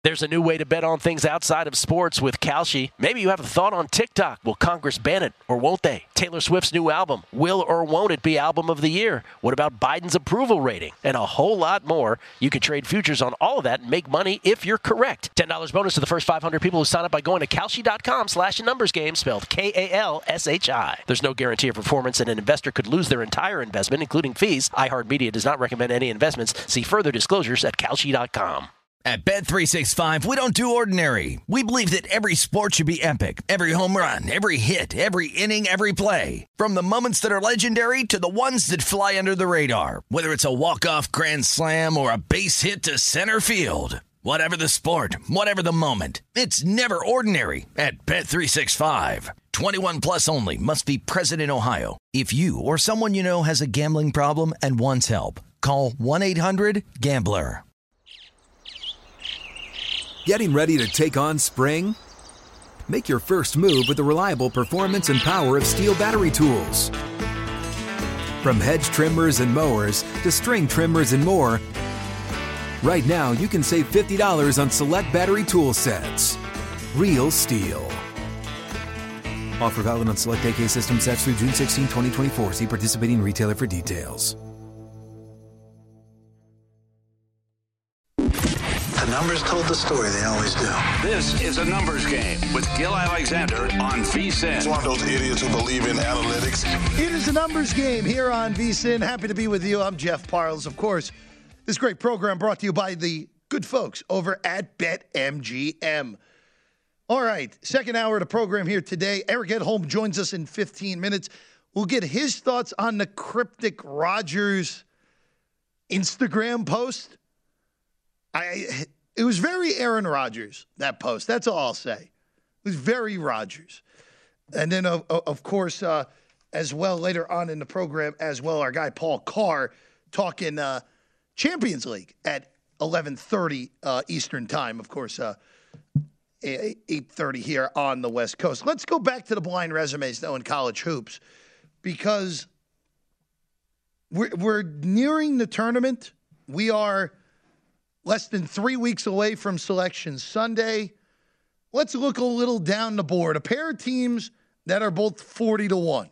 There's a new way to bet on things outside of sports with Kalshi. Maybe you have a thought on TikTok. Will Congress ban it or won't they? Taylor Swift's new album. Will or won't it be album of the year? What about Biden's approval rating? And a whole lot more. You can trade futures on all of that and make money if you're correct. $10 bonus to the first 500 people who sign up by going to Kalshi.com/numbersgame, spelled Kalshi. There's no guarantee of performance, and an investor could lose their entire investment, including fees. iHeartMedia does not recommend any investments. See further disclosures at Kalshi.com. At Bet365, we don't do ordinary. We believe that every sport should be epic. Every home run, every hit, every inning, every play. From the moments that are legendary to the ones that fly under the radar. Whether it's a walk-off grand slam or a base hit to center field. Whatever the sport, whatever the moment. It's never ordinary at Bet365. 21 plus only. Must be present in Ohio. If you or someone you know has a gambling problem and wants help, call 1-800-GAMBLER. Getting ready to take on spring? Make your first move with the reliable performance and power of Steel battery tools. From hedge trimmers and mowers to string trimmers and more, right now you can save $50 on select battery tool sets. Real Steel. Offer valid on select AK system sets through June 16, 2024. See participating retailer for details. The numbers told the story, they always do. This is a numbers game with Gil Alexander on VSiN. It's one of those idiots who believe in analytics. It is a numbers game here on VSiN. Happy to be with you. I'm Jeff Parles. Of course, this great program brought to you by the good folks over at BetMGM. All right, second hour of the program here today. Eric Edholm joins us in 15 minutes. We'll get his thoughts on the cryptic Rodgers Instagram post. It was very Aaron Rodgers, that post. That's all I'll say. It was very Rodgers. And then, of course, as well, later on in the program as well, our guy Paul Carr talking Champions League at 11:30 Eastern time. Of course, 8:30 here on the West Coast. Let's go back to the blind resumes, though, in college hoops, because we're nearing the tournament. We are less than 3 weeks away from Selection Sunday. Let's look a little down the board. A pair of teams that are both 40-1.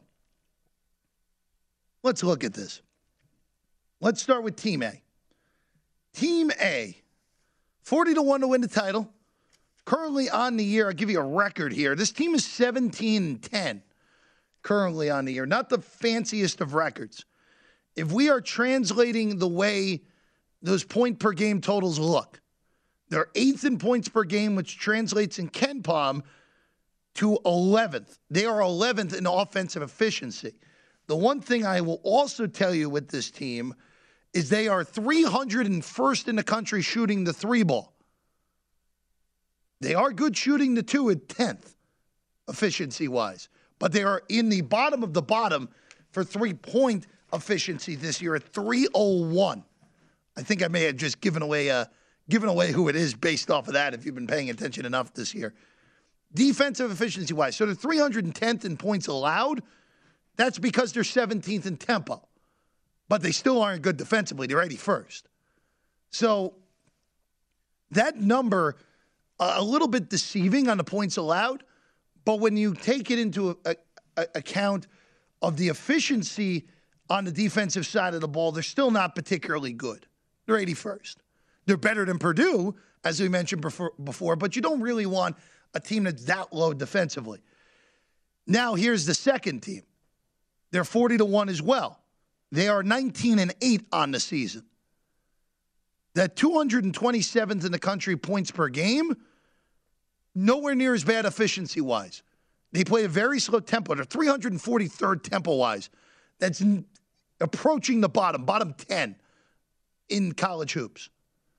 Let's look at this. Let's start with Team A. Team A, 40-1 to win the title. Currently on the year, I'll give you a record here. This team is 17-10 currently on the year. Not the fanciest of records. If we are translating the way those point-per-game totals look, they're 8th in points per game, which translates in KenPom to 11th. They are 11th in offensive efficiency. The one thing I will also tell you with this team is they are 301st in the country shooting the three ball. They are good shooting the two at 10th, efficiency-wise. But they are in the bottom of the bottom for three-point efficiency this year at 301. I think I may have just given away who it is based off of that if you've been paying attention enough this year. Defensive efficiency-wise, so they're 310th in points allowed. That's because they're 17th in tempo. But they still aren't good defensively. They're 81st. So that number, a little bit deceiving on the points allowed, but when you take it into account of the efficiency on the defensive side of the ball, they're still not particularly good. They're 81st. They're better than Purdue, as we mentioned before, but you don't really want a team that's that low defensively. Now, here's the second team. They're 40-1 as well. They are 19-8 on the season. That 227th in the country points per game, nowhere near as bad efficiency-wise. They play a very slow tempo. They're 343rd tempo-wise. That's approaching the bottom 10 in college hoops.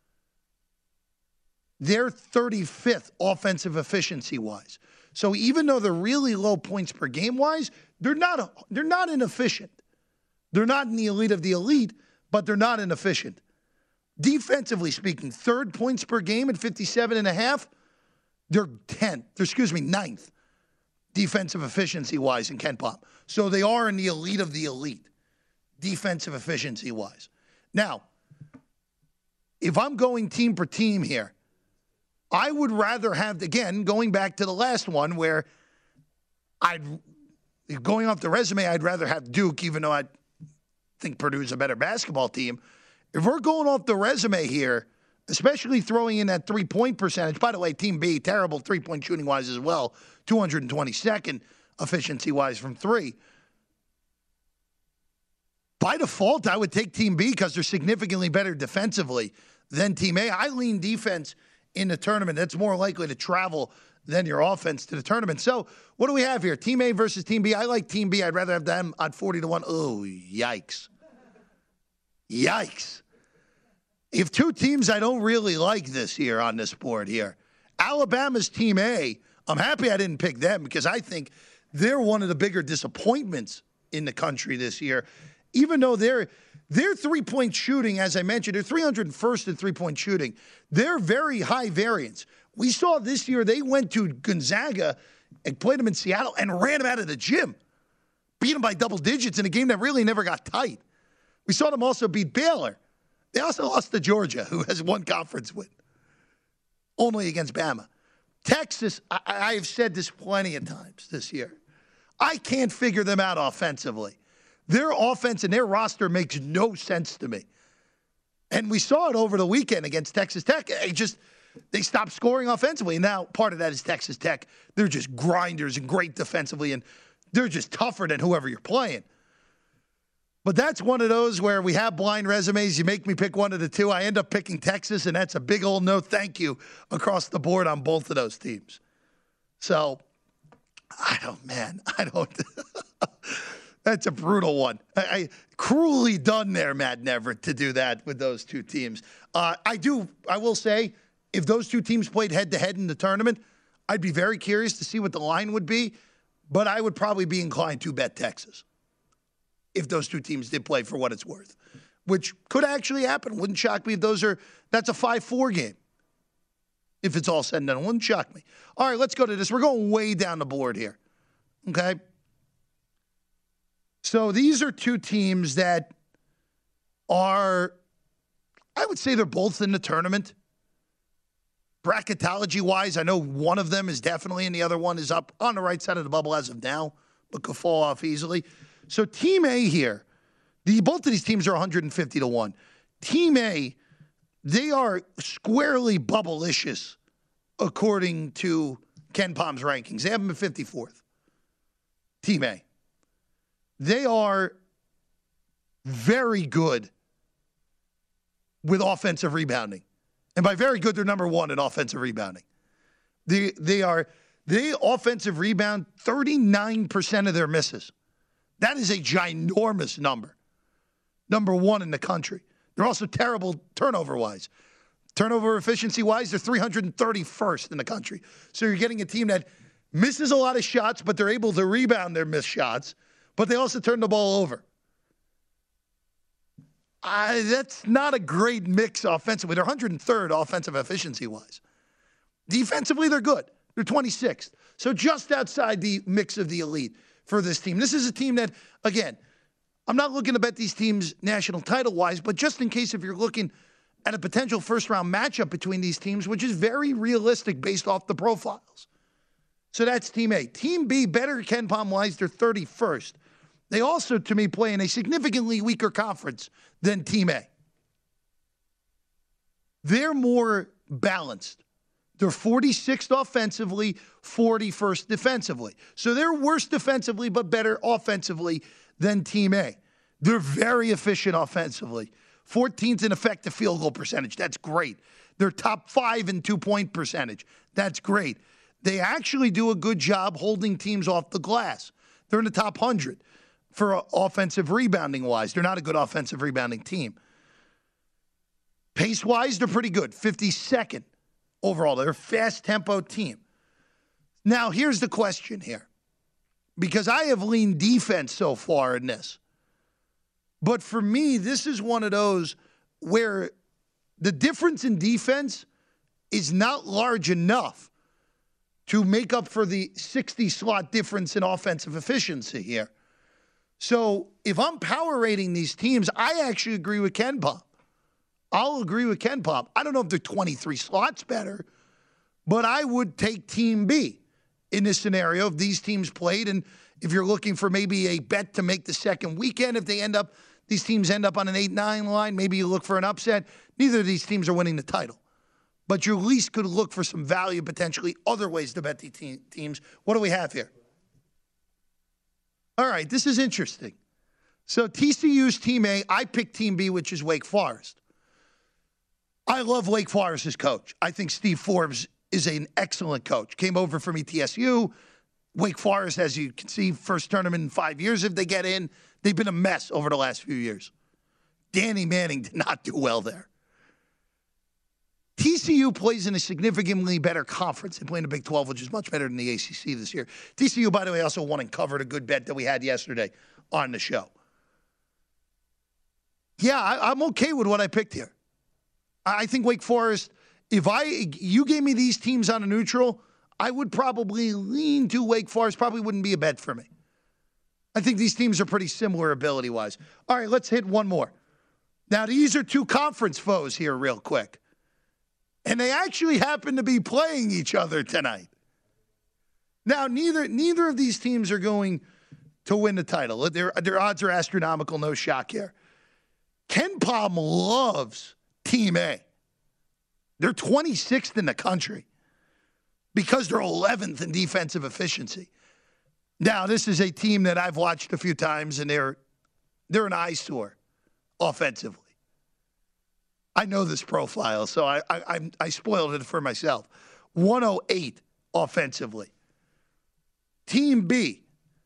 They're 35th offensive efficiency-wise. So even though they're really low points per game-wise, they're not inefficient. They're not in the elite of the elite, but they're not inefficient. Defensively speaking, third points per game at 57.5. They're 9th defensive efficiency-wise in KenPom. So they are in the elite of the elite, defensive efficiency-wise. Now, if I'm going team per team here, I would rather have, again, going back to the last one where going off the resume, I'd rather have Duke, even though I think Purdue's a better basketball team. If we're going off the resume here, especially throwing in that three-point percentage, by the way, Team B, terrible three-point shooting-wise as well, 222nd efficiency-wise from three. By default, I would take Team B because they're significantly better defensively than Team A. I lean defense in the tournament. That's more likely to travel than your offense to the tournament. So what do we have here? Team A versus Team B. I like Team B. I'd rather have them at 40-1. Oh, yikes. Yikes. If two teams I don't really like this year on this board here, Alabama's Team A, I'm happy I didn't pick them because I think they're one of the bigger disappointments in the country this year. Even though their three-point shooting, as I mentioned, they're 301st in three-point shooting. They're very high variance. We saw this year they went to Gonzaga and played them in Seattle and ran them out of the gym. Beat them by double digits in a game that really never got tight. We saw them also beat Baylor. They also lost to Georgia, who has one conference win, only against Bama. Texas, I have said this plenty of times this year. I can't figure them out offensively. Their offense and their roster makes no sense to me. And we saw it over the weekend against Texas Tech. They stopped scoring offensively. And now part of that is Texas Tech. They're just grinders and great defensively, and they're just tougher than whoever you're playing. But that's one of those where we have blind resumes. You make me pick one of the two. I end up picking Texas, and that's a big old no thank you across the board on both of those teams. So, I don't. That's a brutal one. I cruelly done there, Matt Neverett, to do that with those two teams. I will say, if those two teams played head-to-head in the tournament, I'd be very curious to see what the line would be, but I would probably be inclined to bet Texas if those two teams did play for what it's worth, which could actually happen. Wouldn't shock me if that's a 5-4 game. If it's all said and done, wouldn't shock me. All right, let's go to this. We're going way down the board here, okay? So these are two teams that are, I would say they're both in the tournament. Bracketology-wise, I know one of them is definitely and the other one is up on the right side of the bubble as of now, but could fall off easily. So Team A here, both of these teams are 150-1. Team A, they are squarely bubble-licious according to Ken Palm's rankings. They have them at 54th. Team A. They are very good with offensive rebounding. And by very good, they're number one in offensive rebounding. They offensive rebound 39% of their misses. That is a ginormous number. Number one in the country. They're also terrible turnover-wise. Turnover efficiency-wise, they're 331st in the country. So you're getting a team that misses a lot of shots, but they're able to rebound their missed shots. But they also turn the ball over. That's not a great mix offensively. They're 103rd offensive efficiency-wise. Defensively, they're good. They're 26th. So just outside the mix of the elite for this team. This is a team that, again, I'm not looking to bet these teams national title-wise, but just in case if you're looking at a potential first-round matchup between these teams, which is very realistic based off the profiles. So that's Team A. Team B, better Ken Palm-wise, they're 31st. They also, to me, play in a significantly weaker conference than Team A. They're more balanced. They're 46th offensively, 41st defensively. So they're worse defensively but better offensively than Team A. They're very efficient offensively. 14th in effective field goal percentage. That's great. They're top 5 in two-point percentage. That's great. They actually do a good job holding teams off the glass. They're in the top 100 for offensive rebounding-wise. They're not a good offensive rebounding team. Pace-wise, they're pretty good. 52nd overall. They're a fast-tempo team. Now, here's the question here. Because I have leaned defense so far in this. But for me, this is one of those where the difference in defense is not large enough to make up for the 60-slot difference in offensive efficiency here. So if I'm power rating these teams, I actually agree with Ken Palm. I'll agree with Ken Palm. I don't know if they're 23 slots better, But I would take Team B in this scenario if these teams played, and if you're looking for maybe a bet to make the second weekend, if these teams end up on an 8-9 line, maybe you look for an upset. Neither of these teams are winning the title. But you at least could look for some value, potentially other ways to bet the teams. What do we have here? All right, this is interesting. So TCU's Team A, I picked Team B, which is Wake Forest. I love Wake Forest's coach. I think Steve Forbes is an excellent coach. Came over from ETSU. Wake Forest, as you can see, first tournament in 5 years if they get in. They've been a mess over the last few years. Danny Manning did not do well there. TCU plays in a significantly better conference. They play in the Big 12, which is much better than the ACC this year. TCU, by the way, also won and covered a good bet that we had yesterday on the show. Yeah, I'm okay with what I picked here. I think Wake Forest, if you gave me these teams on a neutral, I would probably lean to Wake Forest. Probably wouldn't be a bet for me. I think these teams are pretty similar ability-wise. All right, let's hit one more. Now, these are two conference foes here real quick. And they actually happen to be playing each other tonight. Now, neither of these teams are going to win the title. Their odds are astronomical, no shock here. KenPom loves Team A. They're 26th in the country because they're 11th in defensive efficiency. Now, this is a team that I've watched a few times, and they're an eyesore offensively. I know this profile, so I spoiled it for myself. 108 offensively. Team B,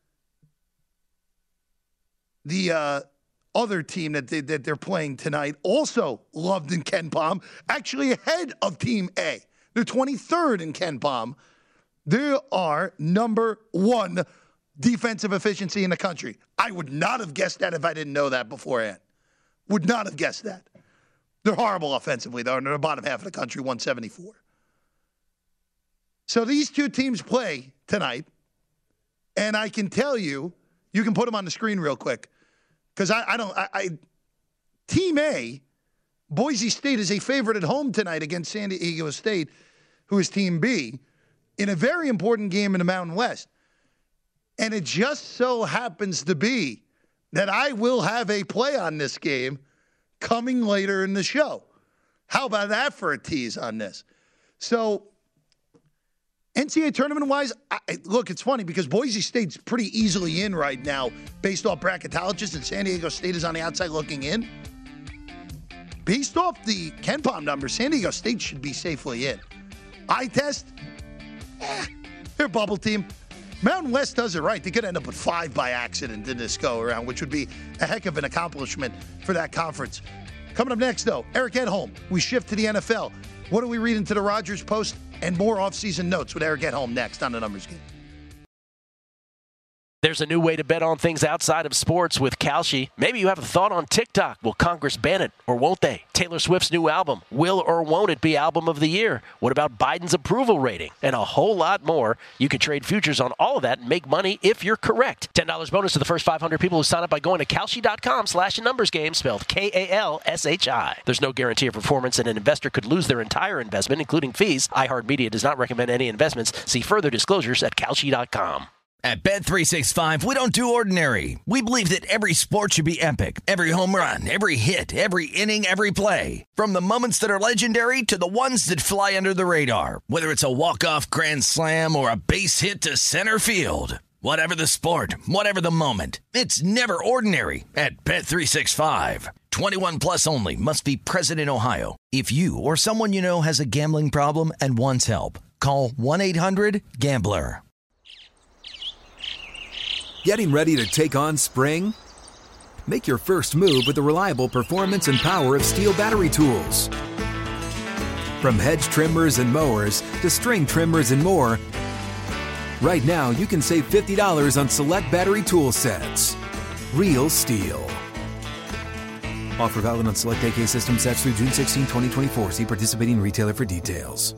the other team that they're playing tonight, also loved in KenPom, actually ahead of Team A. They're 23rd in KenPom. They are number 1 defensive efficiency in the country. I would not have guessed that if I didn't know that beforehand. Would not have guessed that. They're horrible offensively, though. They're the bottom half of the country, 174. So these two teams play tonight, and I can tell you, you can put them on the screen real quick, because Team A, Boise State is a favorite at home tonight against San Diego State, who is Team B, in a very important game in the Mountain West. And it just so happens to be that I will have a play on this game coming later in the show. How about that for a tease on this? So, NCAA tournament-wise, look, it's funny because Boise State's pretty easily in right now based off bracketologists, and San Diego State is on the outside looking in. Based off the KenPom numbers, San Diego State should be safely in. Eye test, they're a bubble team. Mountain West does it right. They could end up with 5 by accident in this go-around, which would be a heck of an accomplishment for that conference. Coming up next, though, Eric Edholm. We shift to the NFL. What do we read into the Rogers Post? And more off-season notes with Eric Edholm next on The Numbers Game. There's a new way to bet on things outside of sports with Kalshi. Maybe you have a thought on TikTok. Will Congress ban it or won't they? Taylor Swift's new album. Will or won't it be album of the year? What about Biden's approval rating? And a whole lot more. You can trade futures on all of that and make money if you're correct. $10 bonus to the first 500 people who sign up by going to Kalshi.com/numbersgame, spelled Kalshi. There's no guarantee of performance, and an investor could lose their entire investment, including fees. iHeartMedia does not recommend any investments. See further disclosures at Kalshi.com. At Bet365, we don't do ordinary. We believe that every sport should be epic. Every home run, every hit, every inning, every play. From the moments that are legendary to the ones that fly under the radar. Whether it's a walk-off grand slam or a base hit to center field. Whatever the sport, whatever the moment. It's never ordinary at Bet365. 21 plus only. Must be present in Ohio. If you or someone you know has a gambling problem and wants help, call 1-800-GAMBLER. Getting ready to take on spring? Make your first move with the reliable performance and power of Steel battery tools. From hedge trimmers and mowers to string trimmers and more, right now you can save $50 on select battery tool sets. Real Steel. Offer valid on select AK system sets through June 16, 2024. See participating retailer for details.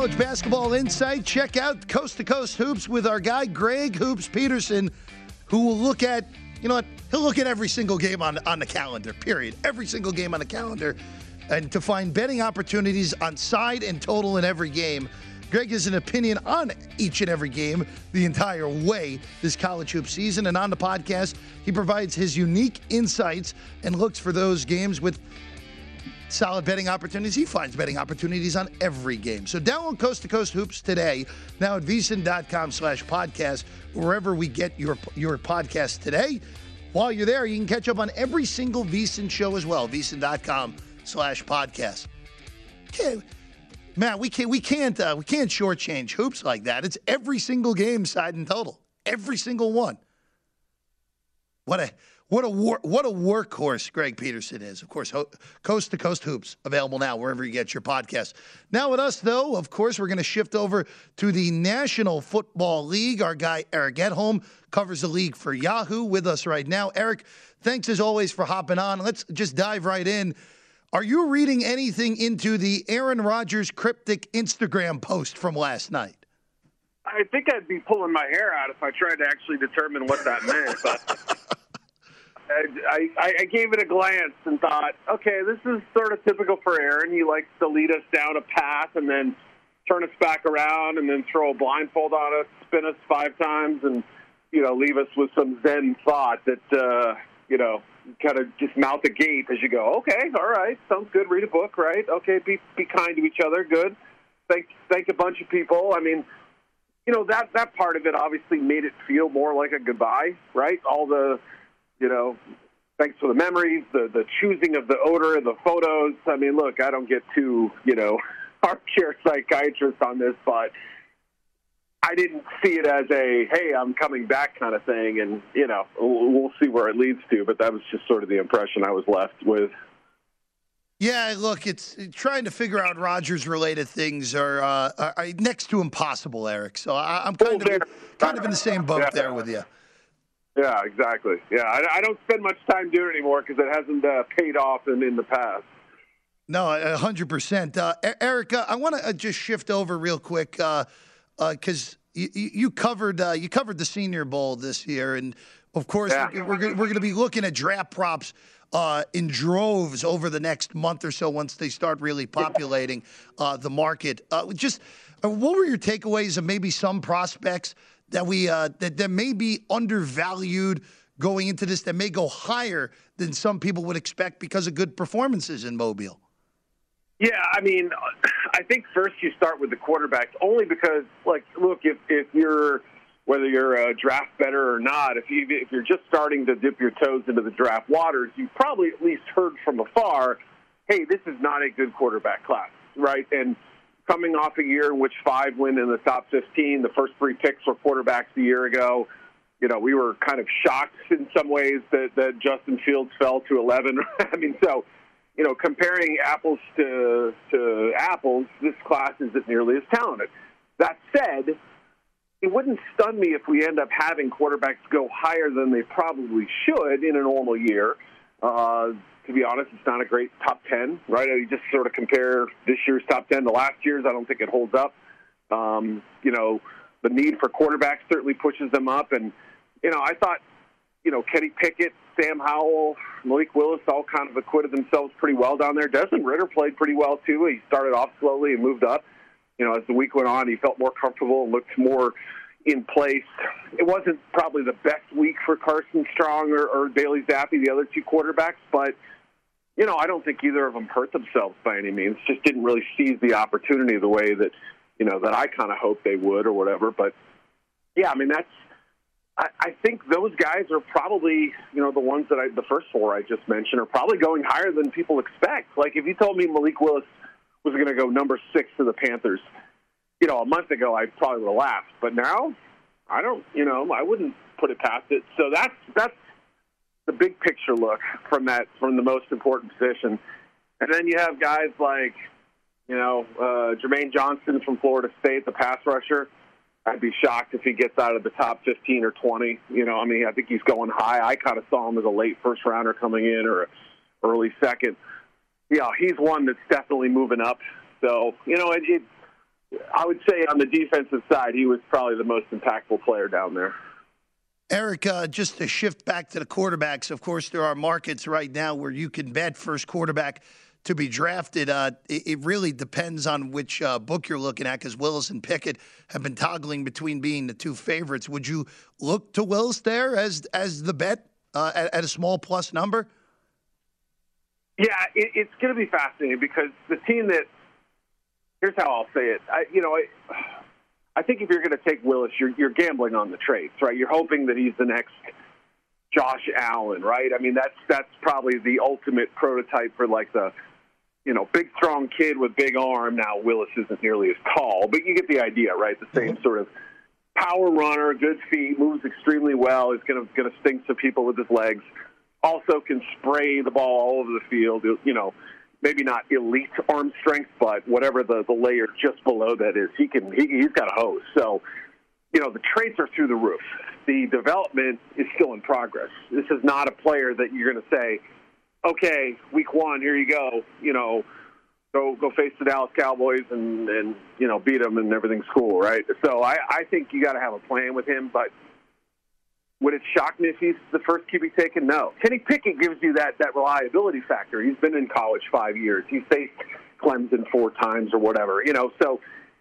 college basketball insight, check out Coast to Coast Hoops with our guy, Greg Hoops Peterson, who will look at, you know what, he'll look at every single game on the calendar, period. Every single game on the calendar, and to find betting opportunities on side and total in every game. Greg has an opinion on each and every game the entire way this college hoop season. And on the podcast, he provides his unique insights and looks for those games with solid betting opportunities. He finds betting opportunities on every game. So download Coast to Coast Hoops today, now at VSiN.com/podcast, wherever we get your podcast today. While you're there, you can catch up on every single VSiN show as well, VSiN.com/podcast. Okay. Man, we can't shortchange hoops like that. It's every single game, side and total, every single one. What a workhorse Greg Peterson is. Of course, Coast to Coast Hoops available now wherever you get your podcast. Now with us, though, of course, we're going to shift over to the National Football League. Our guy Eric Edholm covers the league for Yahoo with us right now. Eric, thanks as always for hopping on. Let's just dive right in. Are you reading anything into the Aaron Rodgers cryptic Instagram post from last night? I think I'd be pulling my hair out if I tried to actually determine what that meant. But I gave it a glance and thought, okay, this is sort of typical for Aaron. He likes to lead us down a path and then turn us back around and then throw a blindfold on us, spin us 5 times, and, leave us with some Zen thought that, kind of just mouth a gate as you go, okay, all right, sounds good, read a book, right? Okay, be kind to each other, good. Thank a bunch of people. I mean, that part of it obviously made it feel more like a goodbye, right? All the, thanks for the memories, the choosing of the odor, the photos. I mean, look, I don't get too, armchair psychiatrist on this, but I didn't see it as a, hey, I'm coming back kind of thing, and, we'll see where it leads to, but that was just sort of the impression I was left with. Yeah, look, it's trying to figure out Rodgers-related things are next to impossible, Eric, so I'm kind of in the same boat there with you. Yeah, exactly. Yeah, I don't spend much time doing it anymore because it hasn't paid off in the past. No, 100%. Eric, I want to just shift over real quick because you covered the Senior Bowl this year, and of course we're going to be looking at draft props in droves over the next month or so once they start really populating the market. What were your takeaways of maybe some prospects that that may be undervalued going into this, that may go higher than some people would expect because of good performances in Mobile? Yeah, I mean, I think first you start with the quarterbacks, only because, look, if you're, whether you're a draft bettor or not, if you're just starting to dip your toes into the draft waters, you've probably at least heard from afar, hey, this is not a good quarterback class, right? And coming off a year in which 5 went in the top 15, the first 3 picks were quarterbacks a year ago. We were kind of shocked in some ways that Justin Fields fell to 11. I mean, so, comparing apples to apples, this class isn't nearly as talented. That said, it wouldn't stun me if we end up having quarterbacks go higher than they probably should in a normal year. To be honest, it's not a great top 10, right? You just sort of compare this year's top 10 to last year's. I don't think it holds up. The need for quarterbacks certainly pushes them up. And, I thought, Kenny Pickett, Sam Howell, Malik Willis all kind of acquitted themselves pretty well down there. Desmond Ridder played pretty well, too. He started off slowly and moved up. As the week went on, he felt more comfortable and looked more in place. It wasn't probably the best week for Carson Strong or Bailey Zappi, the other 2 quarterbacks, but, I don't think either of them hurt themselves by any means. Just didn't really seize the opportunity the way that, that I kind of hoped they would or whatever. But, yeah, I mean, I think those guys are probably, the ones that the first 4 I just mentioned are probably going higher than people expect. Like, if you told me Malik Willis was going to go number 6 to the Panthers, a month ago, I probably would have laughed. But now, I don't, I wouldn't put it past it. So that's the big picture look from the most important position. And then you have guys like, Jermaine Johnson from Florida State, the pass rusher. I'd be shocked if he gets out of the top 15 or 20. I think he's going high. I kind of saw him as a late first rounder coming in or early second. Yeah, he's one that's definitely moving up. So, I would say on the defensive side, he was probably the most impactful player down there. Eric, just to shift back to the quarterbacks, of course, there are markets right now where you can bet first quarterback to be drafted. It really depends on which book you're looking at, because Willis and Pickett have been toggling between being the two favorites. Would you look to Willis there as the bet at a small plus number? Yeah, it's going to be fascinating because the team that – here's how I'll say it. I think if you're going to take Willis, you're gambling on the traits, right? You're hoping that he's the next Josh Allen, right? I mean, that's probably the ultimate prototype for like the, big, strong kid with big arm. Now, Willis isn't nearly as tall, but you get the idea, right? The same sort of power runner, good feet, moves extremely well. Is going to sting some people with his legs. Also can spray the ball all over the field, maybe not elite arm strength, but whatever the layer just below that is, he's got a hose. So, the traits are through the roof. The development is still in progress. This is not a player that you're going to say, okay, week one, here you go, go face the Dallas Cowboys and beat them and everything's cool, right? So I think you got to have a plan with him, but would it shock me if he's the first QB taken? No. Kenny Pickett gives you that reliability factor. He's been in college 5 years. He's faced Clemson 4 times or whatever. So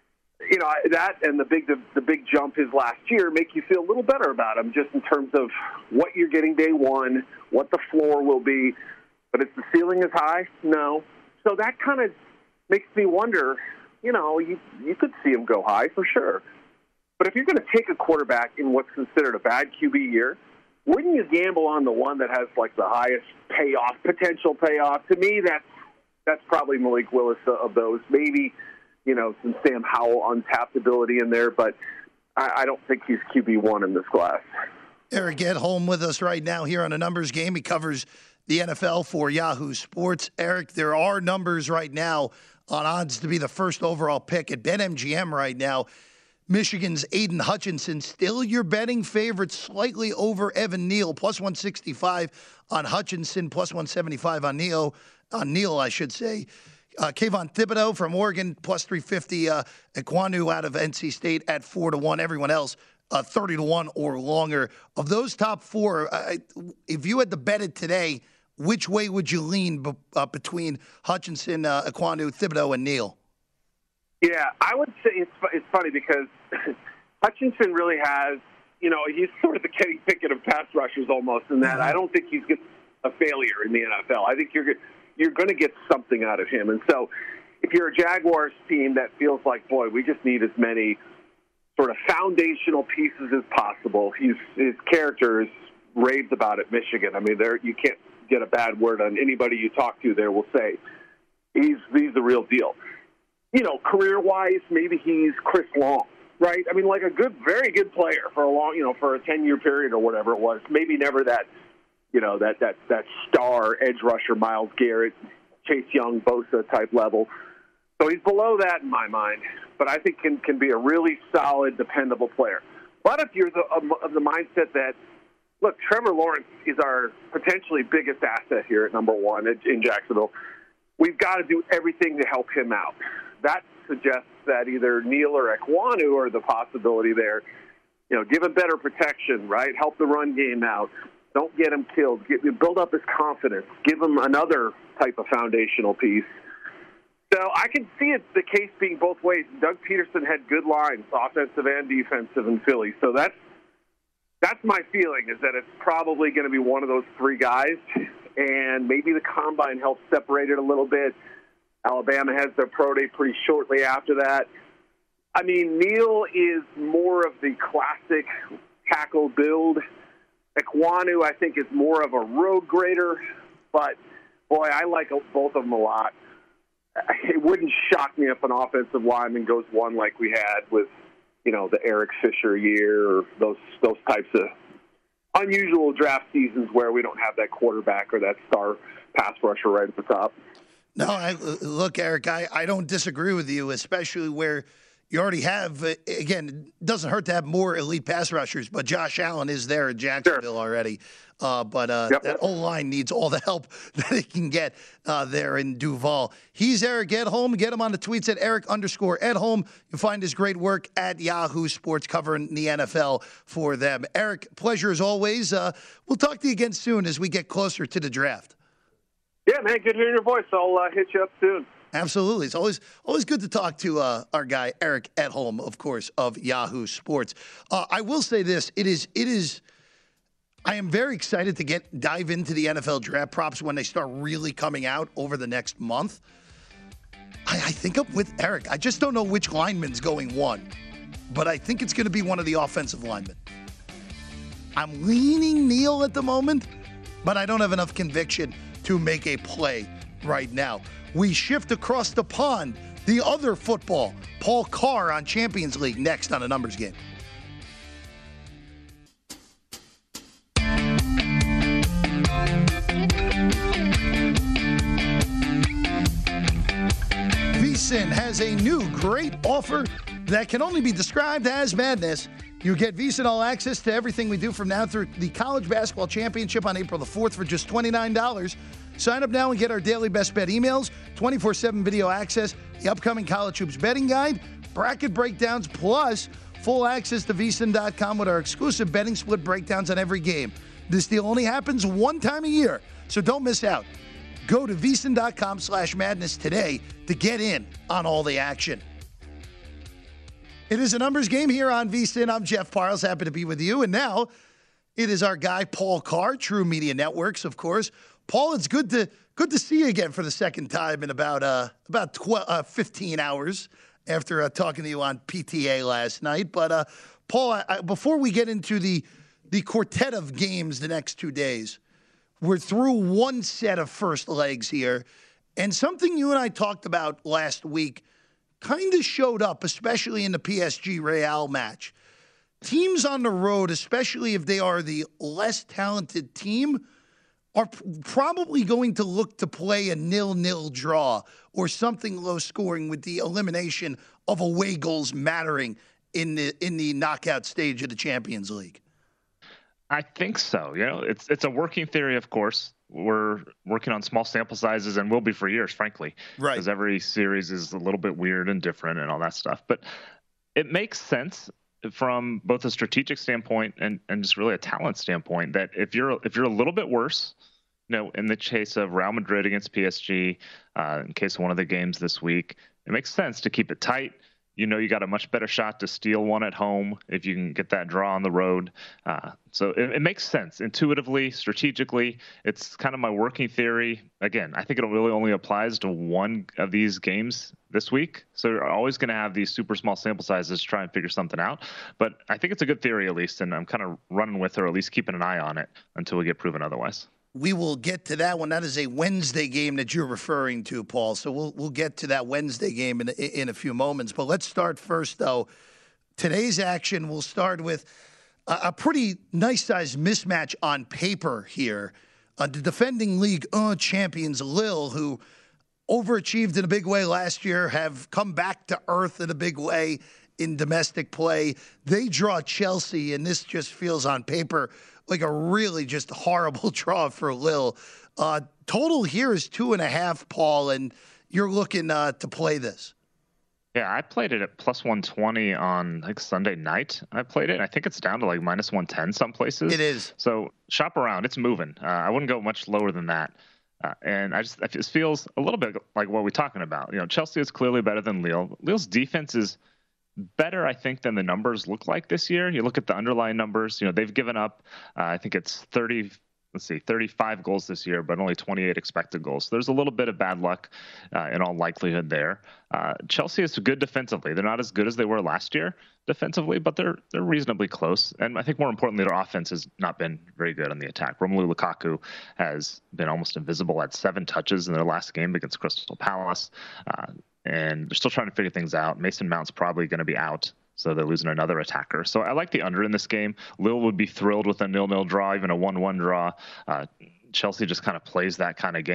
that and the big jump his last year make you feel a little better about him, just in terms of what you're getting day one, what the floor will be. But if the ceiling is high, no. So that kind of makes me wonder. You could see him go high for sure. But if you're going to take a quarterback in what's considered a bad QB year, wouldn't you gamble on the one that has like the highest potential payoff? To me, that's probably Malik Willis of those. Maybe, some Sam Howell untapped ability in there, but I don't think he's QB1 in this class. Eric Edholm with us right now here on A Numbers Game. He covers the NFL for Yahoo Sports. Eric, there are numbers right now on odds to be the first overall pick at BetMGM right now. Michigan's Aiden Hutchinson, still your betting favorite, slightly over Evan Neal, plus 165 on Hutchinson, plus 175 on Neal, I should say. Kayvon Thibodeau from Oregon, plus 350. Ekwonu out of NC State at 4-1. Everyone else, 30-1 or longer. Of those top four, if you had to bet it today, which way would you lean between Hutchinson, Ekwonu, Thibodeau, and Neal? Yeah, I would say it's funny because Hutchinson really has, he's sort of the Kenny Pickett of pass rushers almost in that. I don't think he's a failure in the NFL. I think you're going to get something out of him. And so if you're a Jaguars team that feels like, boy, we just need as many sort of foundational pieces as possible. His character is raved about at Michigan. I mean, you can't get a bad word on anybody you talk to there will say he's the real deal. Career-wise, maybe he's Chris Long, right? I mean, like a very good player for a long, for a 10-year period or whatever it was. Maybe never that, that star edge rusher, Myles Garrett, Chase Young, Bosa type level. So he's below that in my mind, but I think can be a really solid, dependable player. But if you're of the mindset that, look, Trevor Lawrence is our potentially biggest asset here at number one in Jacksonville, we've got to do everything to help him out. That suggests that either Neal or Ekwonu are the possibility there. Give him better protection, right? Help the run game out. Don't get him killed. Build up his confidence. Give him another type of foundational piece. So I can see the case being both ways. Doug Peterson had good lines, offensive and defensive, in Philly. So that's my feeling, is that it's probably going to be one of those three guys, and maybe the combine helps separate it a little bit. Alabama has their pro day pretty shortly after that. I mean, Neal is more of the classic tackle build. Ekwonu, I think, is more of a road grader. But, boy, I like both of them a lot. It wouldn't shock me if an offensive lineman goes one like we had with, the Eric Fisher year or those types of unusual draft seasons where we don't have that quarterback or that star pass rusher right at the top. No, look, Eric, I don't disagree with you, especially where You already have, again, it doesn't hurt to have more elite pass rushers, but Josh Allen is there in Jacksonville already. That O-line needs all the help that it can get there in Duval. He's Eric Edholm. Get him on the tweets at Eric_Edholm. You'll find his great work at Yahoo Sports covering the NFL for them. Eric, pleasure as always. We'll talk to you again soon as we get closer to the draft. Yeah, man, good hearing your voice. I'll hit you up soon. Absolutely. It's always good to talk to our guy, Eric Edholm, of course, of Yahoo Sports. I will say this. I am very excited to dive into the NFL draft props when they start really coming out over the next month. I think I'm with Eric. I just don't know which lineman's going one, but I think it's going to be one of the offensive linemen. I'm leaning Neal at the moment, but I don't have enough conviction to make a play right now. We shift across the pond. The other football, Paul Carr on Champions League, next on A Numbers Game. VSiN has a new great offer that can only be described as madness. You get VSiN All Access to everything we do from now through the College Basketball Championship on April the 4th for just $29. Sign up now and get our daily best bet emails, 24/7 video access, the upcoming College Hoops betting guide, bracket breakdowns, plus full access to VSiN.com with our exclusive betting split breakdowns on every game. This deal only happens one time a year, so don't miss out. Go to VSiN.com/madness today to get in on all the action. It is A Numbers Game here on VSiN. I'm Jeff Parles, happy to be with you. And now it is our guy, Paul Carr, True Media Networks, of course. Paul, it's good to see you again for the second time in about 15 hours after talking to you on PTA last night. But, Paul, before we get into the quartet of games the next 2 days, we're through one set of first legs here. And something you and I talked about last week kind of showed up, especially in the PSG-Real match. Teams on the road, especially if they are the less talented team, are probably going to look to play a 0-0 draw or something low scoring, with the elimination of away goals mattering in the knockout stage of the Champions League. I think so. It's a working theory, of course. We're working on small sample sizes and will be for years, frankly, right? Because every series is a little bit weird and different and all that stuff. But it makes sense from both a strategic standpoint and just really a talent standpoint that if you're a little bit worse, in the case of Real Madrid against PSG, in case of one of the games this week, it makes sense to keep it tight. You got a much better shot to steal one at home if you can get that draw on the road. So it makes sense intuitively, strategically. It's kind of my working theory. Again, I think it really only applies to one of these games this week. So you're always going to have these super small sample sizes to try and figure something out. But I think it's a good theory, at least, and I'm kind of running with it, or at least keeping an eye on it until we get proven otherwise. We will get to that one. That is a Wednesday game that you're referring to, Paul. So we'll get to that Wednesday game in a few moments. But let's start first, though. Today's action, we'll start with a pretty nice-sized mismatch on paper here. The defending League 1 champions, Lille, who overachieved in a big way last year, have come back to earth in a big way in domestic play. They draw Chelsea, and this just feels on paper like a really just horrible draw for Lille. Total here is 2.5, Paul, and you're looking to play this. Yeah, I played it at plus 120 on Sunday night. I played it. I think it's down to minus 110 some places. It is. So shop around. It's moving. I wouldn't go much lower than that. And it just feels a little bit like what we're talking about. Chelsea is clearly better than Lille. Lille's defense is better, I think, than the numbers look like this year. You look at the underlying numbers, they've given up, I think it's 35 goals this year, but only 28 expected goals. So there's a little bit of bad luck in all likelihood there. Chelsea is good defensively. They're not as good as they were last year defensively, but they're reasonably close. And I think more importantly, their offense has not been very good on the attack. Romelu Lukaku has been almost invisible at 7 touches in their last game against Crystal Palace. And they're still trying to figure things out. Mason Mount's probably going to be out, so they're losing another attacker. So I like the under in this game. Lille would be thrilled with a 0-0 draw, even a 1-1 draw. Chelsea just kind of plays that kind of game.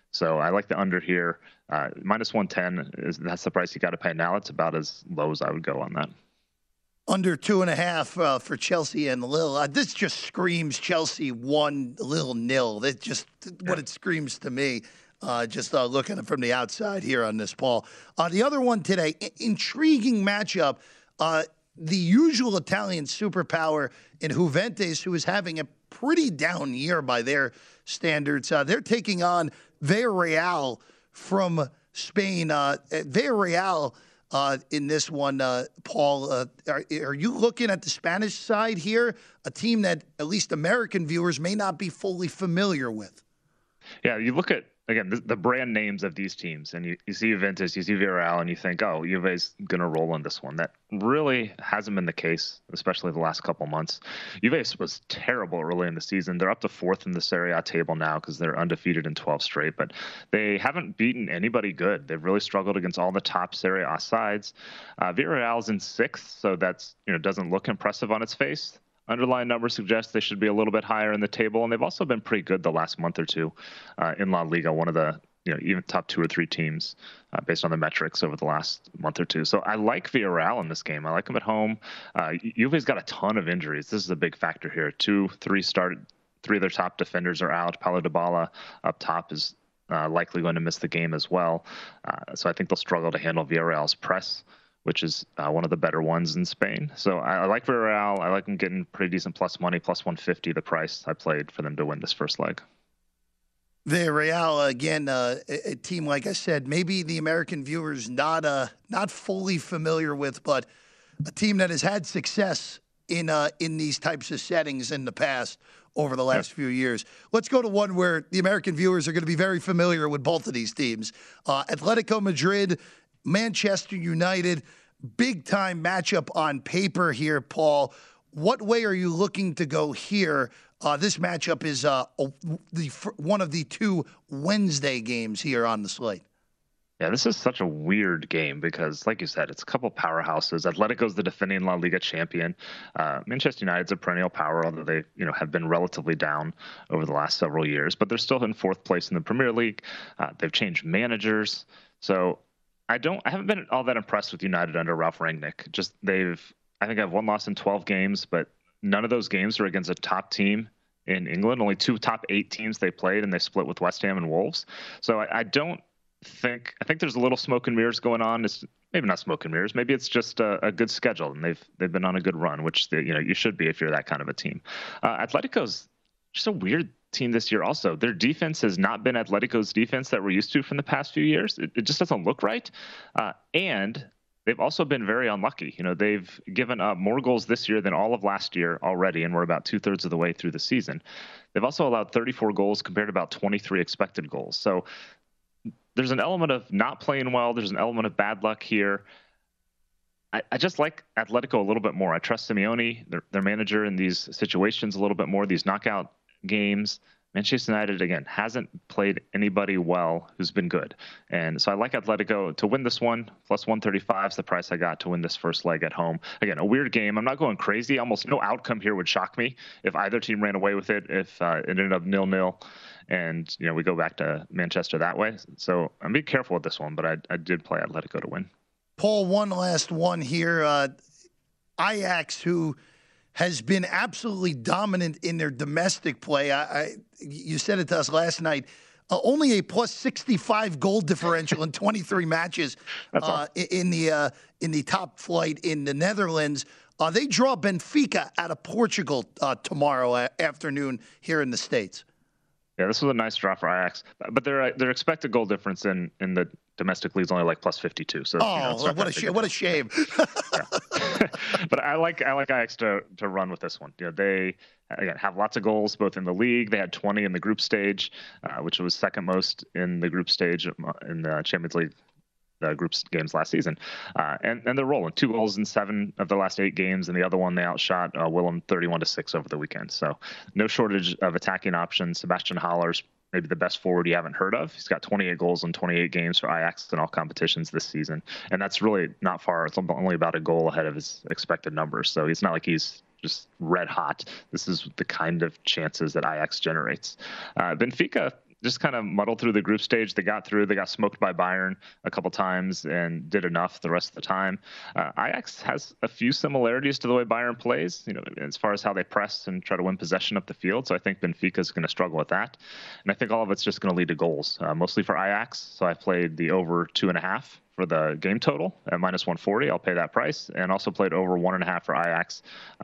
So I like the under here. Minus 110 that's the price you got to pay now. It's about as low as I would go on that. Under 2.5 for Chelsea and Lille. This just screams Chelsea 1, Lille 0. That's just what it screams to me. Just looking from the outside here on this, Paul. The other one today, intriguing matchup. The usual Italian superpower in Juventus, who is having a pretty down year by their standards. They're taking on Villarreal from Spain. Villarreal in this one, Paul, are you looking at the Spanish side here, a team that at least American viewers may not be fully familiar with? Yeah, you look at, again, the brand names of these teams, and you see Juventus, you see Villarreal, and you think, oh, Juve's going to roll in this one. That really hasn't been the case, especially the last couple months. Juve was terrible early in the season. They're up to 4th in the Serie A table now because they're undefeated in 12 straight, but they haven't beaten anybody good. They've really struggled against all the top Serie A sides. Villarreal's in 6th, so that's, doesn't look impressive on its face. Underlying numbers suggest they should be a little bit higher in the table, and they've also been pretty good the last month or two in La Liga, one of the even top 2 or 3 teams based on the metrics over the last month or two. So I like Villarreal in this game. I like them at home. Juve's got a ton of injuries. This is a big factor here. 3 of their top defenders are out. Paulo Dybala up top is likely going to miss the game as well. So I think they'll struggle to handle Villarreal's press, which is one of the better ones in Spain. So I like Villarreal. I like them getting pretty decent plus money, plus 150 the price I played for them to win this first leg. Villarreal, again, a team, like I said, maybe the American viewers not fully familiar with, but a team that has had success in these types of settings in the past over the last few years. Let's go to one where the American viewers are going to be very familiar with both of these teams. Atletico Madrid, Manchester United, big-time matchup on paper here, Paul. What way are you looking to go here? This matchup is one of the 2 Wednesday games here on the slate. Yeah, this is such a weird game because, like you said, it's a couple powerhouses. Atletico's the defending La Liga champion. Manchester United's a perennial power, although they have been relatively down over the last several years. But they're still in 4th place in the Premier League. They've changed managers. So I haven't been all that impressed with United under Ralph Rangnick. I think I've 1 loss in 12 games, but none of those games are against a top team in England. Only 2 top 8 teams they played, and they split with West Ham and Wolves. So I think there's a little smoke and mirrors going on. It's maybe not smoke and mirrors. Maybe it's just a good schedule, and they've been on a good run, which you should be if you're that kind of a team. Atletico's just a weird team this year also. Their defense has not been Atletico's defense that we're used to from the past few years. It just doesn't look right. And they've also been very unlucky. They've given up more goals this year than all of last year already, and we're about 2/3 of the way through the season. They've also allowed 34 goals compared to about 23 expected goals. So there's an element of not playing well. There's an element of bad luck here. I just like Atletico a little bit more. I trust Simeone, their manager, in these situations a little bit more, these knockout games. Manchester United, again, hasn't played anybody well who's been good. And so I like Atletico to win this one. Plus 135 is the price I got to win this first leg at home. Again, a weird game. I'm not going crazy. Almost no outcome here would shock me if either team ran away with it, if it ended up 0-0. And, we go back to Manchester that way. So I'm being careful with this one, but I did play Atletico to win. Paul, one last one here. Ajax, who has been absolutely dominant in their domestic play. You said it to us last night. Only a plus 65 goal differential in 23 matches in the top flight in the Netherlands. They draw Benfica out of Portugal tomorrow afternoon here in the States. Yeah, this was a nice draw for Ajax, but their expected goal difference in the domestic league is only like plus 52. So what a shame. But I like Ajax to run with this one. They again have lots of goals both in the league. They had 20 in the group stage, which was second most in the group stage in the Champions League groups games last season. And they're rolling 2 goals in 7 of the last 8 games, and the other one they outshot Willem 31-6 over the weekend. So no shortage of attacking options. Sebastian Haller's maybe the best forward you haven't heard of. He's got 28 goals in 28 games for Ajax in all competitions this season. And that's really not far. It's only about a goal ahead of his expected numbers. So it's not like he's just red hot. This is the kind of chances that Ajax generates. Benfica, just kind of muddled through the group stage. They got through. They got smoked by Bayern a couple times and did enough the rest of the time. Ajax has a few similarities to the way Bayern plays, as far as how they press and try to win possession up the field. So I think Benfica is going to struggle with that. And I think all of it's just going to lead to goals, mostly for Ajax. So I played the over 2.5 for the game total at -140. I'll pay that price, and also played over 1.5 for Ajax,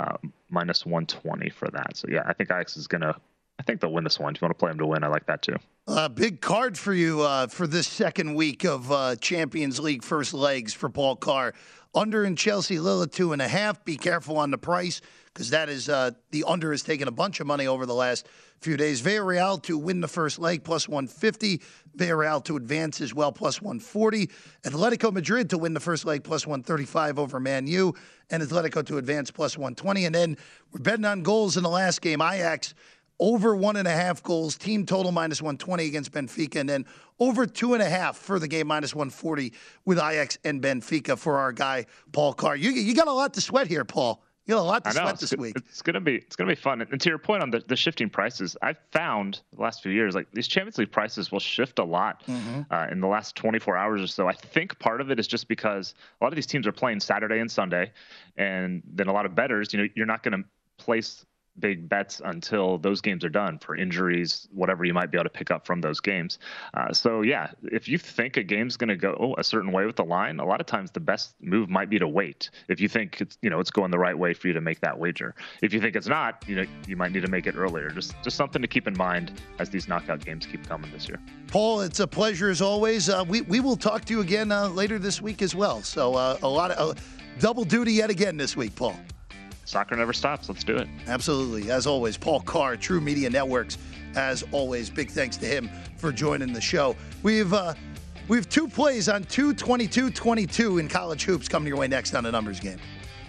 -120 for that. So yeah, I think Ajax is I think they'll win this one. If you want to play them to win, I like that too. Big card for you for this second week of Champions League first legs for Paul Carr. Under in Chelsea, Lille at 2.5. Be careful on the price, because that is the under has taken a bunch of money over the last few days. Villarreal to win the first leg, +150. Villarreal to advance as well, +140. Atletico Madrid to win the first leg, +135 over Man U. And Atletico to advance, +120. And then we're betting on goals in the last game. Ajax over 1.5 goals, team total -120 against Benfica, and then over 2.5 for the game, -140 with Ajax and Benfica for our guy Paul Carr. You got a lot to sweat here, Paul. You got a lot to sweat this week. It's gonna be fun. And to your point on the shifting prices, I've found the last few years, like, these Champions League prices will shift a lot in the last 24 hours or so. I think part of it is just because a lot of these teams are playing Saturday and Sunday, and then a lot of bettors, you're not going to place big bets until those games are done for injuries, whatever you might be able to pick up from those games. So yeah, if you think a game's going to go a certain way with the line, a lot of times the best move might be to wait. If you think it's going the right way for you to make that wager. If you think it's not, you might need to make it earlier. Just something to keep in mind as these knockout games keep coming this year. Paul, it's a pleasure as always. We will talk to you again later this week as well. So a lot of double duty yet again this week, Paul. Soccer never stops. Let's do it. Absolutely. As always, Paul Carr, True Media Networks. As always, big thanks to him for joining the show. We've 2 plays on 2/22/22 in college hoops coming your way next on the Numbers Game.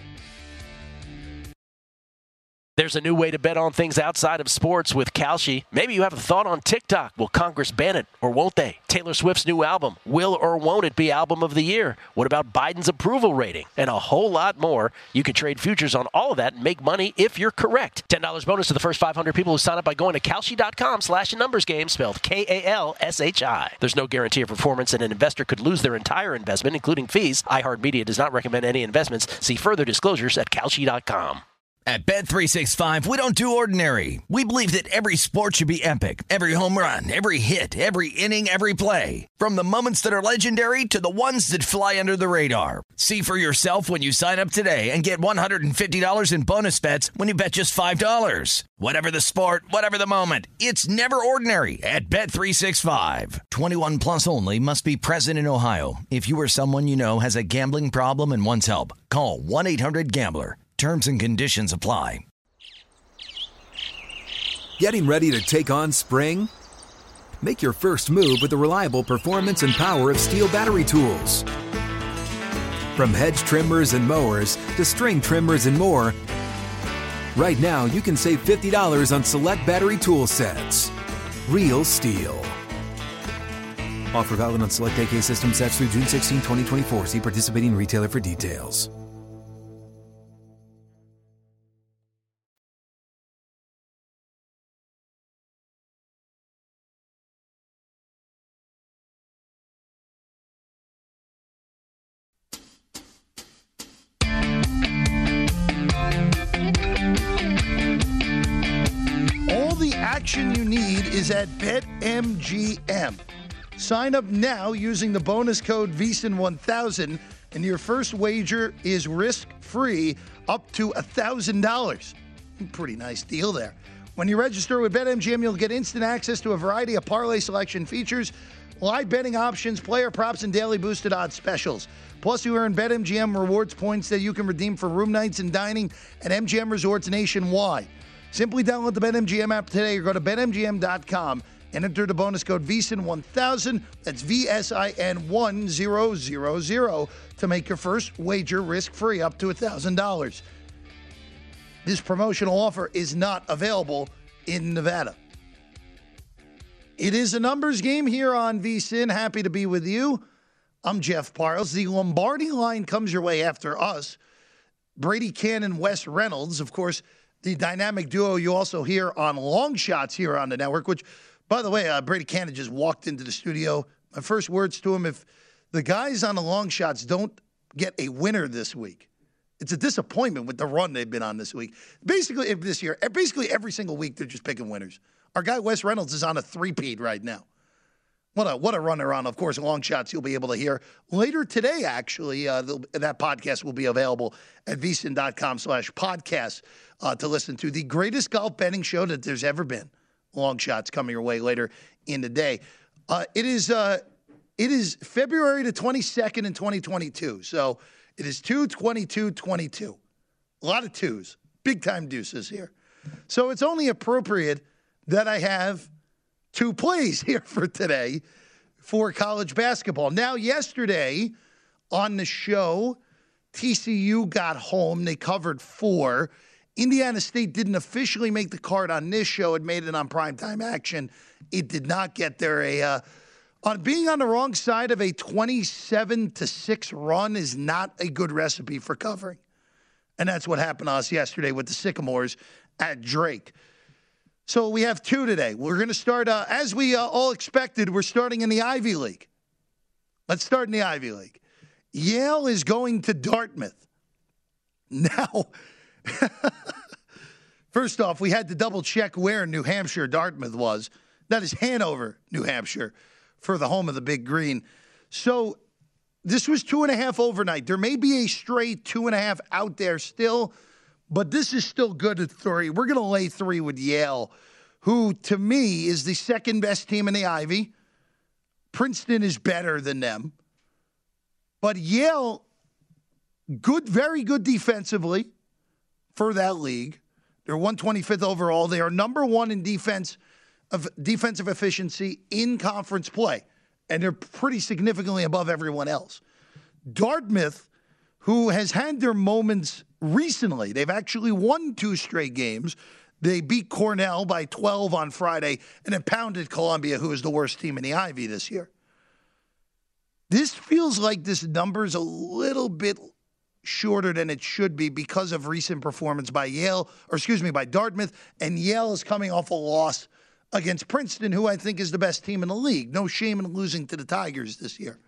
There's a new way to bet on things outside of sports with Kalshi. Maybe you have a thought on TikTok. Will Congress ban it or won't they? Taylor Swift's new album, will or won't it be album of the year? What about Biden's approval rating? And a whole lot more. You can trade futures on all of that and make money if you're correct. $10 bonus to the first 500 people who sign up by going to Kalshi.com/numbersgame, spelled Kalshi. There's no guarantee of performance, and an investor could lose their entire investment, including fees. iHeartMedia does not recommend any investments. See further disclosures at Kalshi.com. At Bet365, we don't do ordinary. We believe that every sport should be epic. Every home run, every hit, every inning, every play. From the moments that are legendary to the ones that fly under the radar. See for yourself when you sign up today and get $150 in bonus bets when you bet just $5. Whatever the sport, whatever the moment, it's never ordinary at Bet365. 21 plus only. Must be present in Ohio. If you or someone you know has a gambling problem and wants help, call 1-800-GAMBLER. Terms and conditions apply. Getting ready to take on spring? Make your first move with the reliable performance and power of Steel battery tools. From hedge trimmers and mowers to string trimmers and more, right now you can save $50 on select battery tool sets. Real Steel. Offer valid on select AK system sets through June 16, 2024. See participating retailer for details. You need is at BetMGM. Sign up now using the bonus code VSiN1000 and your first wager is risk-free up to $1,000. Pretty nice deal there. When you register with BetMGM, you'll get instant access to a variety of parlay selection features, live betting options, player props, and daily boosted odds specials. Plus, you earn BetMGM rewards points that you can redeem for room nights and dining at MGM Resorts nationwide. Simply download the BetMGM app today or go to BetMGM.com and enter the bonus code VSiN1000, that's VSIN1000, to make your first wager risk-free up to $1,000. This promotional offer is not available in Nevada. It is a numbers game here on VSiN. Happy to be with you. I'm Jeff Parles. The Lombardi line comes your way after us. Brady Cannon, Wes Reynolds, of course, the dynamic duo you also hear on Long Shots here on the network, which, By the way, Brady Cannon just walked into the studio. My first words to him, if the guys on the long shots don't get a winner this week, it's a disappointment with the run they've been on this week. Basically, every single week they're just picking winners. Our guy Wes Reynolds is on a three-peat right now. What a run they're on. Of course, long shots you'll be able to hear later today, actually. That podcast will be available at vsin.com/podcast to listen to. The greatest golf betting show that there's ever been. Long shots coming your way later in the day. It is February the 22nd in 2022. So it is 2/22/22. A lot of twos. Big-time deuces here. So it's only appropriate that I have two plays here for today for college basketball. Now, yesterday on the show, TCU got home. They covered 4. Indiana State didn't officially make the card on this show. It made it on primetime action. It did not get there. On being on the wrong side of a 27-6 run is not a good recipe for covering. And that's what happened to us yesterday with the Sycamores at Drake. So we have 2 today. We're going to start, as we all expected, we're starting in the Ivy League. Let's start in the Ivy League. Yale is going to Dartmouth. Now, first off, we had to double-check where in New Hampshire Dartmouth was. That is Hanover, New Hampshire, for the home of the Big Green. So this was 2.5 overnight. There may be a straight 2.5 out there still, but this is still good at 3. We're going to lay 3 with Yale, who, to me, is the second-best team in the Ivy. Princeton is better than them. But Yale, good, very good defensively for that league. They're 125th overall. They are number 1 in defensive efficiency in conference play, and they're pretty significantly above everyone else. Dartmouth, who has had their moments recently, they've actually won 2 straight games. They beat Cornell by 12 on Friday and then pounded Columbia, who is the worst team in the Ivy this year. This feels like this number is a little bit shorter than it should be because of recent performance by Dartmouth, and Yale is coming off a loss against Princeton, who I think is the best team in the league. No shame in losing to the Tigers this year.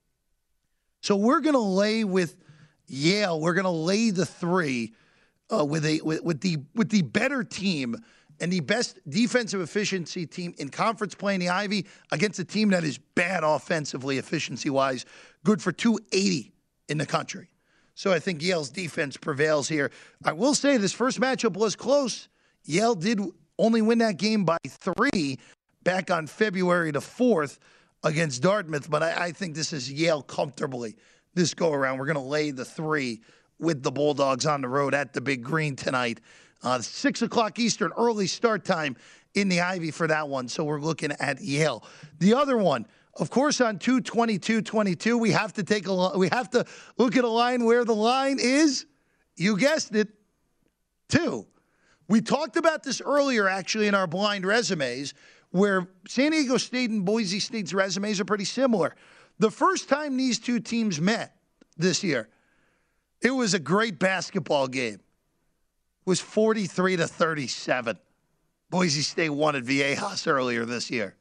So we're going to lay with Yale. We're going to lay the 3 with the better team and the best defensive efficiency team in conference play in the Ivy against a team that is bad offensively, efficiency-wise, good for 280 in the country. So I think Yale's defense prevails here. I will say this first matchup was close. Yale did only win that game by 3 back on February the 4th against Dartmouth, but I think this is Yale comfortably this go-around. We're going to lay the 3 with the Bulldogs on the road at the Big Green tonight. 6 o'clock Eastern, early start time in the Ivy for that one, so we're looking at Yale. The other one, of course, on 2/22/22, we have to look at a line where the line is, you guessed it, 2. We talked about this earlier, actually, in our blind resumes, where San Diego State and Boise State's resumes are pretty similar. The first time these two teams met this year, it was a great basketball game. It was 43-37. Boise State won at Viejas earlier this year.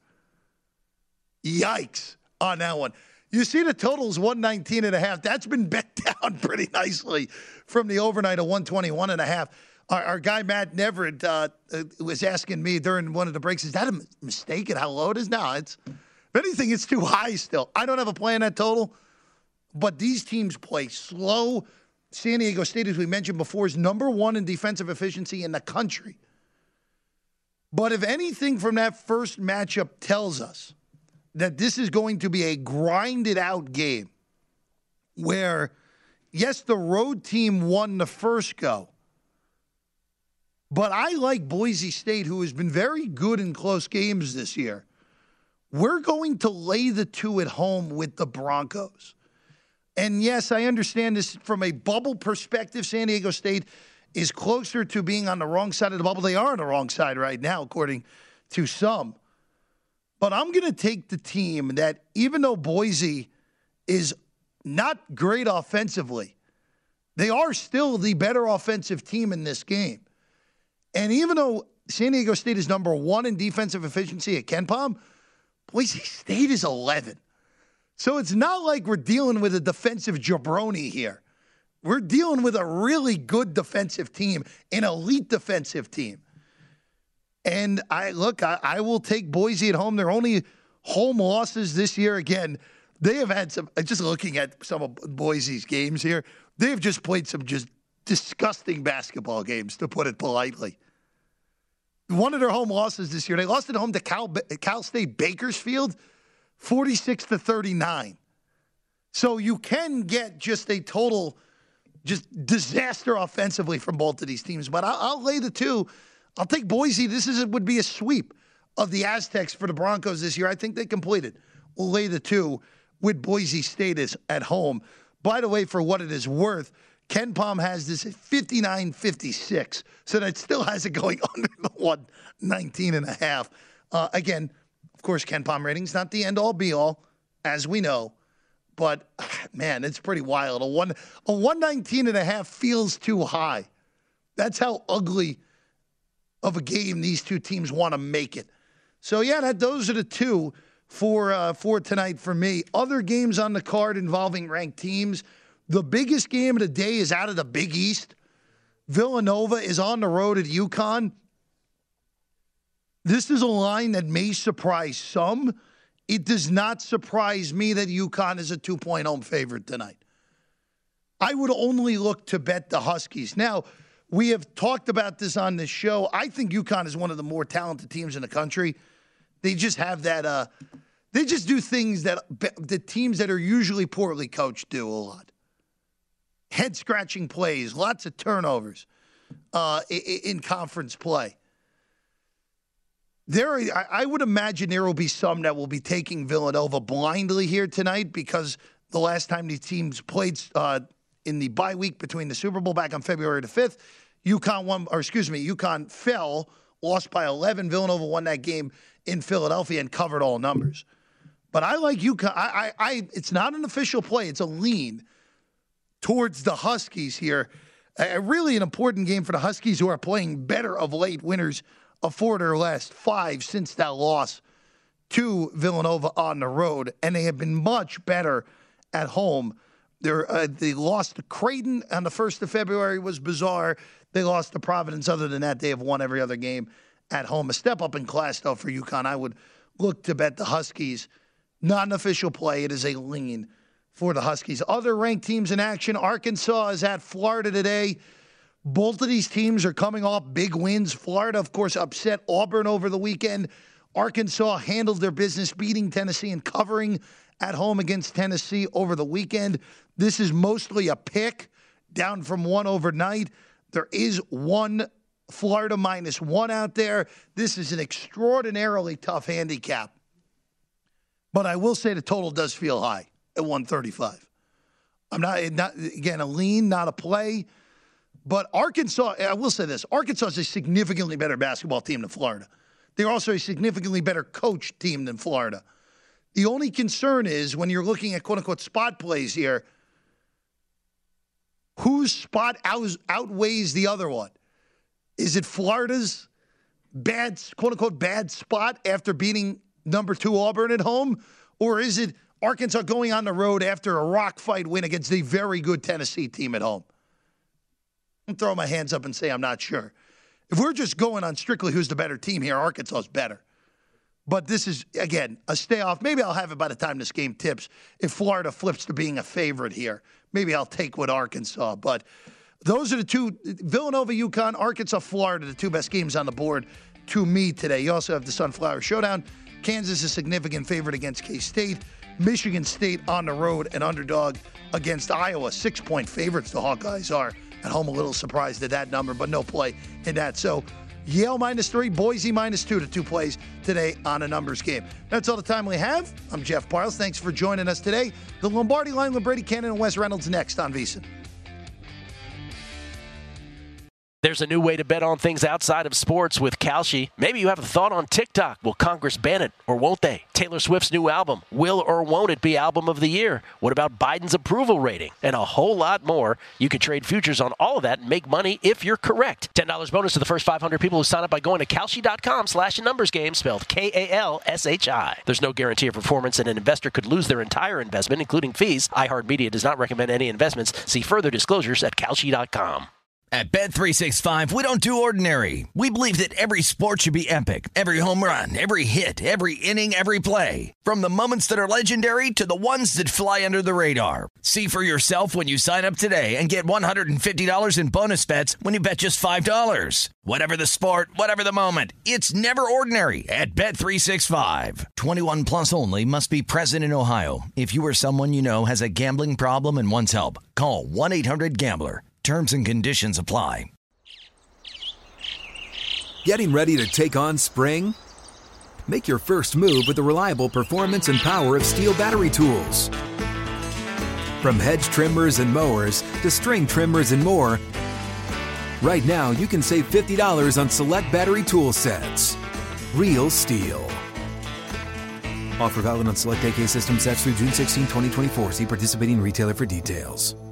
Yikes on that one. You see the total's 119.5. That's been bet down pretty nicely from the overnight of 121.5. Our guy, Matt Neverett, was asking me during one of the breaks, is that a mistake at how low it is? No, if anything, it's too high still. I don't have a play on that total, but these teams play slow. San Diego State, as we mentioned before, is number 1 in defensive efficiency in the country. But if anything from that first matchup tells us that this is going to be a grinded-out game where, yes, the road team won the first go, but I like Boise State, who has been very good in close games this year. We're going to lay the 2 at home with the Broncos. And yes, I understand this from a bubble perspective. San Diego State is closer to being on the wrong side of the bubble. They are on the wrong side right now, according to some. But I'm going to take the team that, even though Boise is not great offensively, they are still the better offensive team in this game. And even though San Diego State is number 1 in defensive efficiency at KenPom. Boise State is 11. So it's not like we're dealing with a defensive jabroni here. We're dealing with a really good defensive team, an elite defensive team. And I will take Boise at home. Their only home losses this year, again, they have had some, just looking at some of Boise's games here, they have just played some just disgusting basketball games, to put it politely. One of their home losses this year, they lost at home to Cal State Bakersfield, 46-39. So you can get just a total just disaster offensively from both of these teams. But I'll lay the 2. I'll take Boise. Would be a sweep of the Aztecs for the Broncos this year. I think they completed. We'll lay the 2 with Boise State at home. By the way, for what it is worth, KenPom has this at 59-56, so that still has it going under the 119.5. Again, of course, KenPom rating's not the end-all, be-all, as we know. But, man, it's pretty wild. A 119.5 feels too high. That's how ugly of a game these two teams want to make it. So, yeah, those are the 2 for tonight for me. Other games on the card involving ranked teams. The biggest game of the day is out of the Big East. Villanova is on the road at UConn. This is a line that may surprise some. It does not surprise me that UConn is a 2-point home favorite tonight. I would only look to bet the Huskies. Now, we have talked about this on this show. I think UConn is one of the more talented teams in the country. They just have that, they just do things that the teams that are usually poorly coached do a lot. Head-scratching plays, lots of turnovers in conference play. I would imagine there will be some that will be taking Villanova blindly here tonight, because the last time these teams played in the bye week between the Super Bowl back on February the 5th, UConn fell, lost by 11. Villanova won that game in Philadelphia and covered all numbers. But I like UConn. It's not an official play. It's a lean towards the Huskies here. Really an important game for the Huskies, who are playing better of late, winners of 4 of their last 5 since that loss to Villanova on the road, and they have been much better at home. They lost to Creighton on the 1st of February, was bizarre. They lost to Providence. Other than that, they have won every other game at home. A step up in class, though, for UConn. I would look to bet the Huskies. Not an official play. It is a lean for the Huskies. Other ranked teams in action. Arkansas is at Florida today. Both of these teams are coming off big wins. Florida, of course, upset Auburn over the weekend. Arkansas handled their business, beating Tennessee and covering at home against Tennessee over the weekend. This is mostly a pick, down from 1 overnight. There is one Florida -1 out there. This is an extraordinarily tough handicap. But I will say the total does feel high at 135. I'm not again, a lean, not a play. But Arkansas, I will say this, Arkansas is a significantly better basketball team than Florida. They're also a significantly better coached team than Florida. The only concern is when you're looking at quote-unquote spot plays here, whose spot outweighs the other one? Is it Florida's bad, quote-unquote bad spot after beating number 2 Auburn at home? Or is it Arkansas going on the road after a rock fight win against a very good Tennessee team at home? I'm throwing my hands up and say I'm not sure. If we're just going on strictly who's the better team here, Arkansas is better. But this is, again, a stay off. Maybe I'll have it by the time this game tips. If Florida flips to being a favorite here, maybe I'll take with Arkansas. But those are the 2, Villanova, UConn, Arkansas, Florida, the 2 best games on the board to me today. You also have the Sunflower Showdown. Kansas is a significant favorite against K-State. Michigan State on the road, an underdog against Iowa. 6-point favorites the Hawkeyes are. At home, a little surprised at that number, but no play in that. So Yale -3, Boise -2, the 2 plays today on a numbers game. That's all the time we have. I'm Jeff Parles. Thanks for joining us today. The Lombardi Line with Brady Cannon and Wes Reynolds next on VSiN. There's a new way to bet on things outside of sports with Kalshi. Maybe you have a thought on TikTok. Will Congress ban it or won't they? Taylor Swift's new album, will or won't it be album of the year? What about Biden's approval rating? And a whole lot more. You can trade futures on all of that and make money if you're correct. $10 bonus to the first 500 people who sign up by going to Kalshi.com/numbersgame, spelled Kalshi. There's no guarantee of performance, and an investor could lose their entire investment, including fees. iHeartMedia does not recommend any investments. See further disclosures at Kalshi.com. At Bet365, we don't do ordinary. We believe that every sport should be epic. Every home run, every hit, every inning, every play. From the moments that are legendary to the ones that fly under the radar. See for yourself when you sign up today and get $150 in bonus bets when you bet just $5. Whatever the sport, whatever the moment, it's never ordinary at Bet365. 21 plus only. Must be present in Ohio. If you or someone you know has a gambling problem and wants help, call 1-800-GAMBLER. Terms and conditions apply. Getting ready to take on spring? Make your first move with the reliable performance and power of Steel battery tools. From hedge trimmers and mowers to string trimmers and more, right now you can save $50 on select battery tool sets. Real Steel. Offer valid on select AK system sets through June 16, 2024. See participating retailer for details.